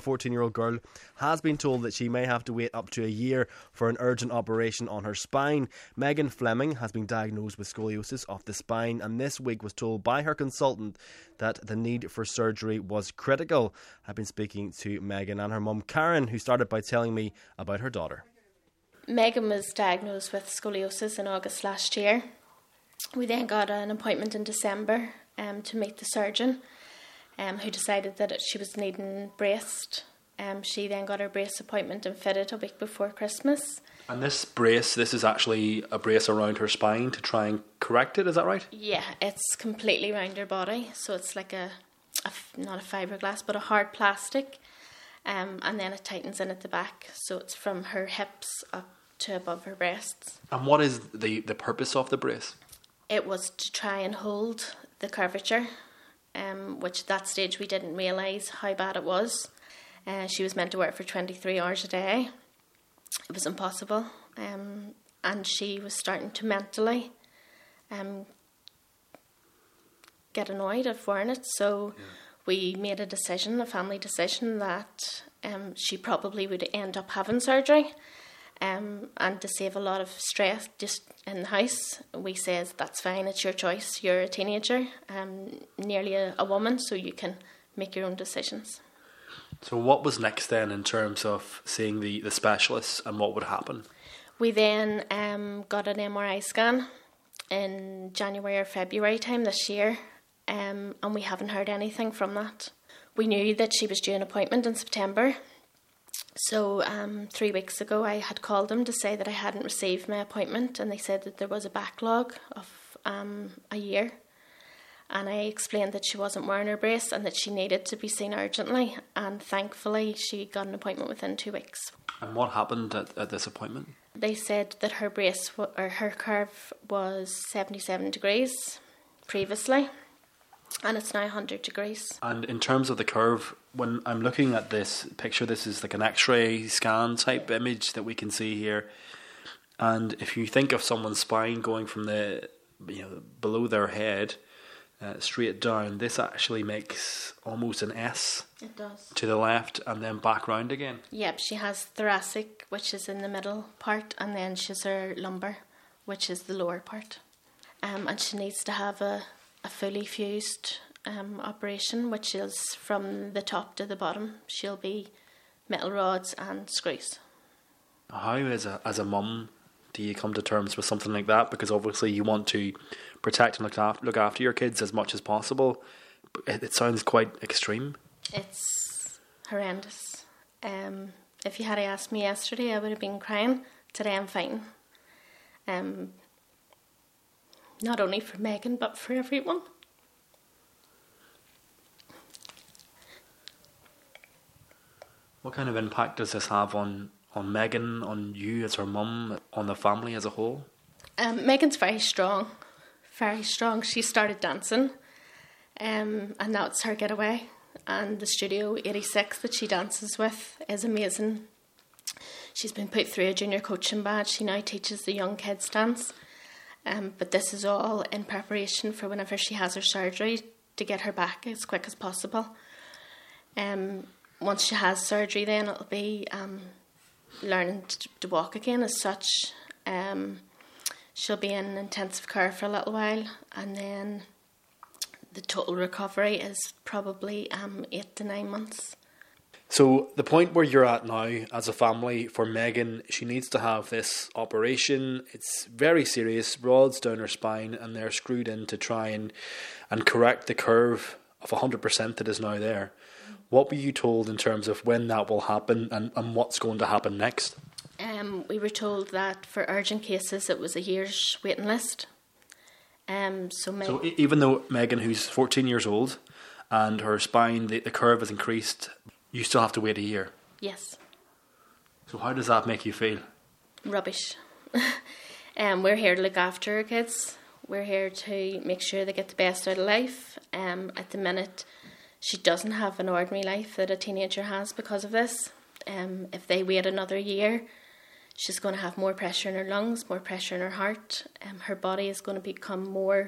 14-year-old girl has been told that she may have to wait up to a year for an urgent operation on her spine. Megan Fleming has been diagnosed with scoliosis of the spine and this week was told by her consultant that the need for surgery was critical. I've been speaking to Megan and her mum Karen, who started by telling me about her daughter. Megan was diagnosed with scoliosis in August last year. We then got an appointment in December to meet the surgeon, who decided that she was needing brace. She then got her brace appointment and fitted a week before Christmas. And this is actually a brace around her spine to try and correct it, is that right? Yeah, it's completely around her body, so it's like not a fiberglass, but a hard plastic, and then it tightens in at the back, so it's from her hips up to above her breasts. And what is the purpose of the brace? It was to try and hold the curvature, which at that stage we didn't realise how bad it was. She was meant to work for 23 hours a day. It was impossible, and she was starting to mentally get annoyed of wearing it, so we made a family decision, that she probably would end up having surgery. And to save a lot of stress just in the house, we says that's fine, it's your choice, you're a teenager, nearly a woman, so you can make your own decisions. So what was next then in terms of seeing the specialists and what would happen? We then got an MRI scan in January or February time this year, and we haven't heard anything from that. We knew that she was due an appointment in September. So 3 weeks ago I had called them to say that I hadn't received my appointment, and they said that there was a backlog of a year, and I explained that she wasn't wearing her brace and that she needed to be seen urgently, and thankfully she got an appointment within 2 weeks. And what happened at this appointment? They said that her brace or her curve was 77 degrees previously, and it's now 100 degrees. And in terms of the curve, when I'm looking at this picture, this is like an X-ray scan type image that we can see here. And if you think of someone's spine going from the below their head straight down, this actually makes almost an S. It does. To the left and then back round again. Yep, she has thoracic, which is in the middle part, and then she's her lumbar, which is the lower part. And she needs to have a fully fused operation, which is from the top to the bottom. She'll be metal rods and screws. How, as a mum, do you come to terms with something like that? Because obviously you want to protect and look after your kids as much as possible. But it sounds quite extreme. It's horrendous. If you had asked me yesterday, I would have been crying. Today I'm fine. Not only for Megan, but for everyone. What kind of impact does this have on Megan, on you as her mum, on the family as a whole? Megan's very strong. Very strong. She started dancing, and that's her getaway. And the Studio 86 that she dances with is amazing. She's been put through a junior coaching badge. She now teaches the young kids dance. But this is all in preparation for whenever she has her surgery, to get her back as quick as possible. Once she has surgery, then it'll be learning to walk again as such. She'll be in intensive care for a little while, and then the total recovery is probably 8 to 9 months. So the point where you're at now as a family, for Megan, she needs to have this operation. It's very serious, rods down her spine, and they're screwed in to try and correct the curve of 100% that is now there. What were you told in terms of when that will happen and what's going to happen next? We were told that for urgent cases it was a year's waiting list. So even though Megan, who's 14 years old, and her spine, the curve has increased, you still have to wait a year? Yes. So how does that make you feel? Rubbish. We're here to look after our kids. We're here to make sure they get the best out of life. At the minute, she doesn't have an ordinary life that a teenager has because of this. If they wait another year, she's going to have more pressure in her lungs, more pressure in her heart. Her body is going to become more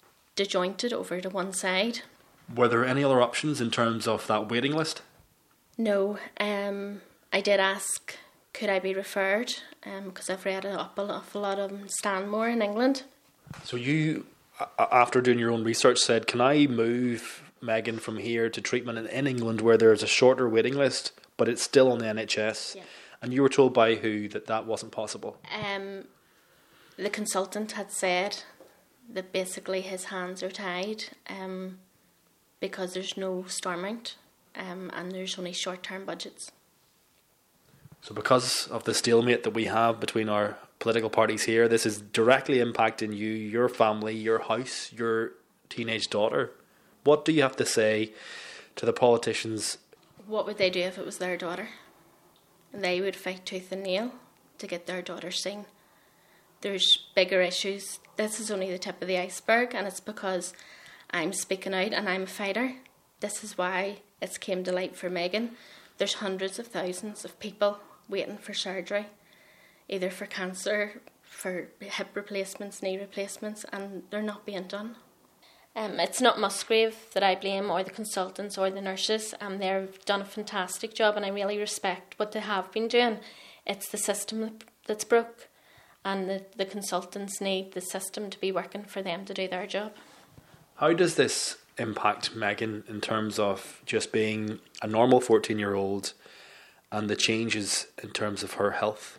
disjointed over to one side. Were there any other options in terms of that waiting list? No, I did ask could I be referred, because I've read up an awful lot of Stanmore in England. So you, after doing your own research, said, can I move Megan from here to treatment in England where there's a shorter waiting list, but it's still on the NHS? Yeah. And you were told by who that wasn't possible? The consultant had said that basically his hands are tied because there's no Stormont and there's only short-term budgets. So because of the stalemate that we have between our political parties here, this is directly impacting you, your family, your house, your teenage daughter. What do you have to say to the politicians? What would they do if it was their daughter? They would fight tooth and nail to get their daughter seen. There's bigger issues. This is only the tip of the iceberg, and it's because I'm speaking out and I'm a fighter. This is why it's came to light for Megan. There's hundreds of thousands of people waiting for surgery, either for cancer, for hip replacements, knee replacements, and they're not being done. It's not Musgrave that I blame, or the consultants or the nurses. They've done a fantastic job, and I really respect what they have been doing. It's the system that's broke, and the consultants need the system to be working for them to do their job. How does this impact Megan in terms of just being a normal 14-year-old and the changes in terms of her health?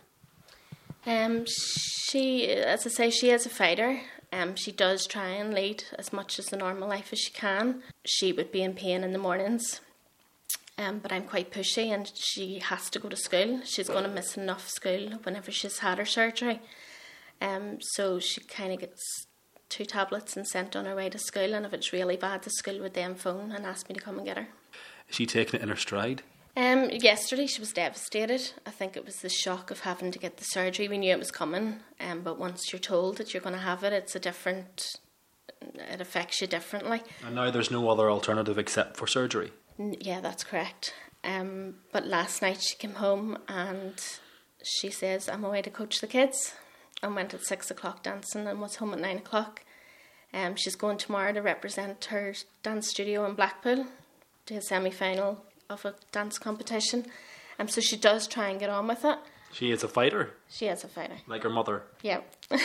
She, as I say, she is a fighter. She does try and lead as much as the normal life as she can. She would be in pain in the mornings, but I'm quite pushy, and she has to go to school. She's going to miss enough school whenever she's had her surgery. So she kind of gets 2 tablets and sent on her way to school, and if it's really bad, the school would then phone and ask me to come and get her. Is she taking it in her stride? Yesterday she was devastated. I think it was the shock of having to get the surgery. We knew it was coming, but once you're told that you're going to have it, it affects you differently. And now there's no other alternative except for surgery? Yeah, that's correct. But last night she came home and she says, I'm away to coach the kids, and went at 6 o'clock dancing and was home at 9 o'clock. She's going tomorrow to represent her dance studio in Blackpool to a semi-final of a dance competition. So she does try and get on with it. She is a fighter? She is a fighter. Like her mother? Yeah.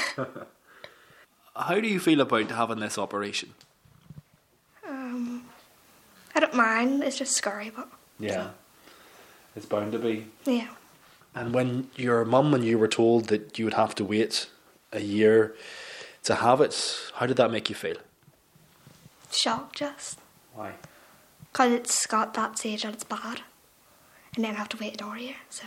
How do you feel about having this operation? I don't mind. It's just scary, but... Yeah. It's bound to be. Yeah. And when your mum and you were told that you would have to wait a year to have it, how did that make you feel? Shocked, just. Why? Because it's got that stage that it's bad. And then I have to wait another year, so...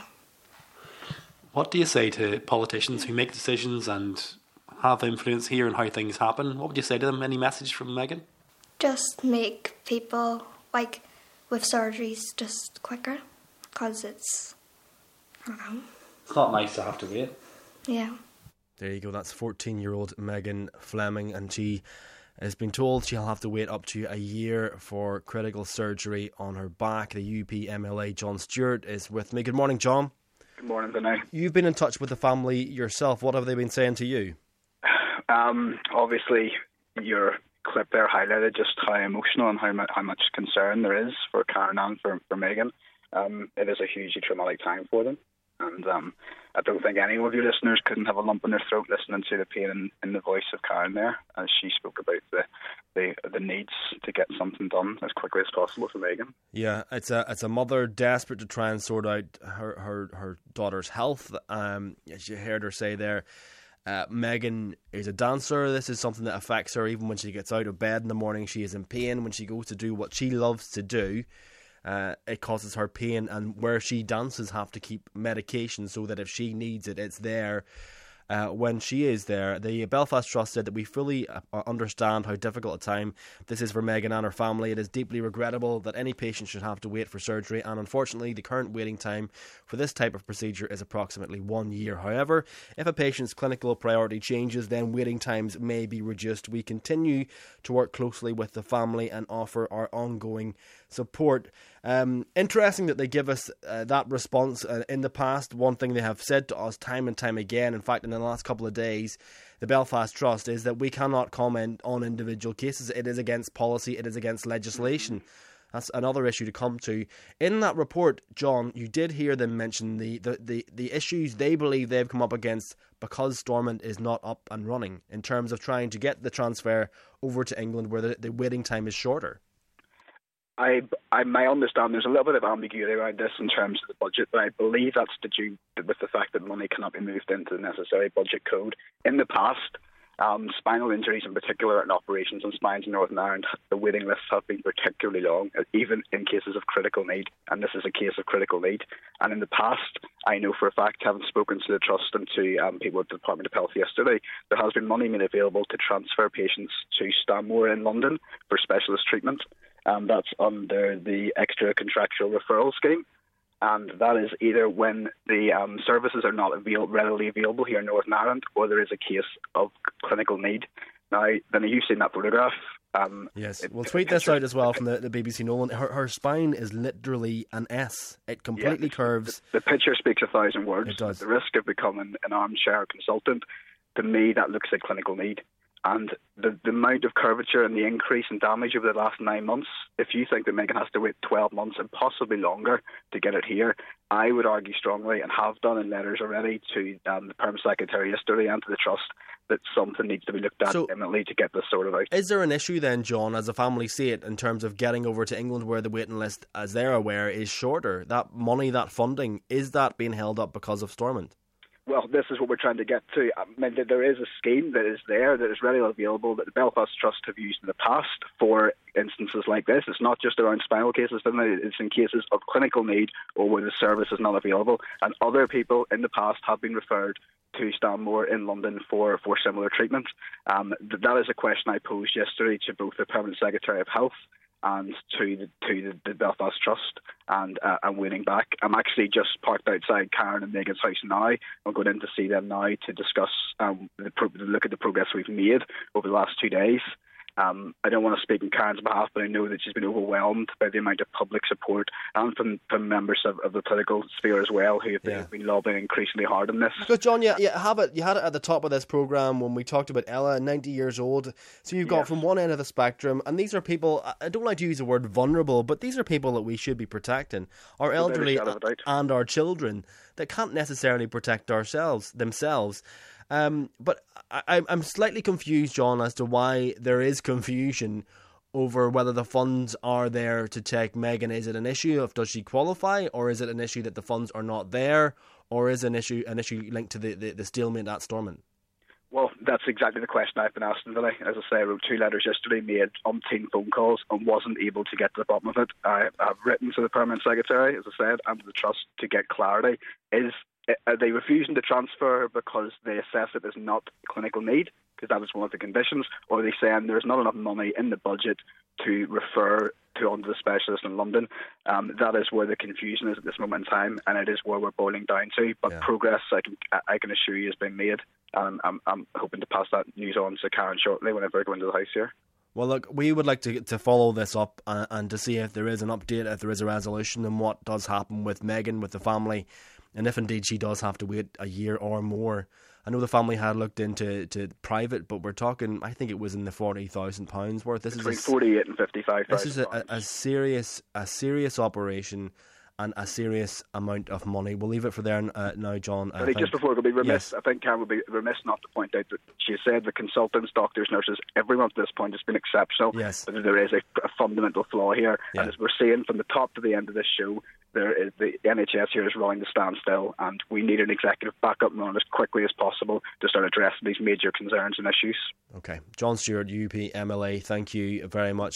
What do you say to politicians who make decisions and have influence here on how things happen? What would you say to them? Any message from Megan? Just make people, like, with surgeries, just quicker. Because it's... I don't know. It's not nice to have to wait. Yeah. There you go, that's 14-year-old Megan Fleming, and she has been told she'll have to wait up to a year for critical surgery on her back. The UP MLA John Stewart is with me. Good morning, John. Good morning, Vinay. You've been in touch with the family yourself. What have they been saying to you? Obviously, your clip there highlighted just how emotional and how much concern there is for Karen and for Megan. It is a hugely traumatic time for them. And I don't think any of your listeners couldn't have a lump in their throat listening to the pain in the voice of Karen there, as she spoke about the needs to get something done as quickly as possible for Megan. Yeah, it's a mother desperate to try and sort out her daughter's health. As you heard her say there, Megan is a dancer. This is something that affects her even when she gets out of bed in the morning. She is in pain when she goes to do what she loves to do. It causes her pain, and where she dances have to keep medication so that if she needs it, it's there when she is there. The Belfast Trust said that we fully understand how difficult a time this is for Megan and her family. It is deeply regrettable that any patient should have to wait for surgery, and unfortunately the current waiting time for this type of procedure is approximately 1 year. However, if a patient's clinical priority changes, then waiting times may be reduced. We continue to work closely with the family and offer our ongoing support. Interesting that they give us that response. In the past, one thing they have said to us time and time again, in fact in the last couple of days, the Belfast Trust, is that we cannot comment on individual cases. It is against policy, it is against legislation. That's another issue to come to. In that report, John, you did hear them mention the issues they believe they've come up against because Stormont is not up and running in terms of trying to get the transfer over to England where the waiting time is shorter. I might understand there's a little bit of ambiguity around this in terms of the budget, but I believe that's to do with the fact that money cannot be moved into the necessary budget code. In the past, spinal injuries in particular and operations on spines in Northern Ireland, the waiting lists have been particularly long, even in cases of critical need, and this is a case of critical need. And in the past, I know for a fact, having spoken to the Trust and to people at the Department of Health yesterday, there has been money made available to transfer patients to Stanmore in London for specialist treatment. That's under the extra contractual referral scheme. And that is either when the services are not readily available here in Northern Ireland, or there is a case of clinical need. Now, then you've seen that photograph. Yes, we'll tweet this out as well from the BBC Nolan. Her spine is literally an S. It completely curves. The picture speaks 1,000 words. It does. The risk of becoming an armchair consultant, to me, that looks like clinical need. And the amount of curvature and the increase in damage over the last 9 months, if you think that Megan has to wait 12 months and possibly longer to get it here, I would argue strongly, and have done in letters already to the Permanent Secretary yesterday and to the Trust, that something needs to be looked at imminently to get this sorted out. Is there an issue then, John, as a family see it, in terms of getting over to England where the waiting list, as they're aware, is shorter? That money, that funding, is that being held up because of Stormont? Well, this is what we're trying to get to. I mean, there is a scheme that is there, that is readily available, that the Belfast Trust have used in the past for instances like this. It's not just around spinal cases, it's in cases of clinical need or where the service is not available. And other people in the past have been referred to Stanmore in London for similar treatment. That is a question I posed yesterday to both the Permanent Secretary of Health and to the Belfast Trust, and I'm waiting back. I'm actually just parked outside Karen and Megan's house now. I'm going in to see them now to discuss look at the progress we've made over the last 2 days. I don't want to speak on Karen's behalf, but I know that she's been overwhelmed by the amount of public support and from members of the political sphere as well, who have been lobbying increasingly hard on this. Because John, you had it at the top of this programme when we talked about Ella, 90 years old. So you've got from one end of the spectrum, and these are people, I don't like to use the word vulnerable, but these are people that we should be protecting. Our elderly and our children that can't necessarily protect themselves. But I'm slightly confused, John, as to why there is confusion over whether the funds are there to take Megan. Is it an issue of does she qualify, or is it an issue that the funds are not there, or is an issue linked to the stalemate at Stormont? Well, that's exactly the question I've been asking today. As I say, I wrote 2 letters yesterday, made umpteen phone calls, and wasn't able to get to the bottom of it. I've written to the Permanent Secretary, as I said, and to the Trust to get clarity. Are they refusing to transfer because they assess it as not clinical need, because that was one of the conditions, or are they saying there's not enough money in the budget to refer to onto the specialist in London? That is where the confusion is at this moment in time, and it is where we're boiling down to. But progress, I can assure you, has been made. I'm hoping to pass that news on to Karen shortly whenever I go into the house here. Well, look, we would like to follow this up and to see if there is an update, if there is a resolution, and what does happen with Megan, with the family. And if indeed she does have to wait a year or more. I know the family had looked into private, but we're talking, I think it was in the £40,000 worth. This between is 48 and 55,000. This is a serious operation and a serious amount of money. We'll leave it for there now, John. Just before it will be remiss, I think Karen would be remiss not to point out that she said the consultants, doctors, nurses, everyone at this point has been exceptional. Yes. But there is a fundamental flaw here. Yeah. And as we're seeing from the top to the end of this show, the NHS here is rolling to standstill, and we need an executive backup and run as quickly as possible to start addressing these major concerns and issues. Okay. John Stewart, UP MLA, thank you very much.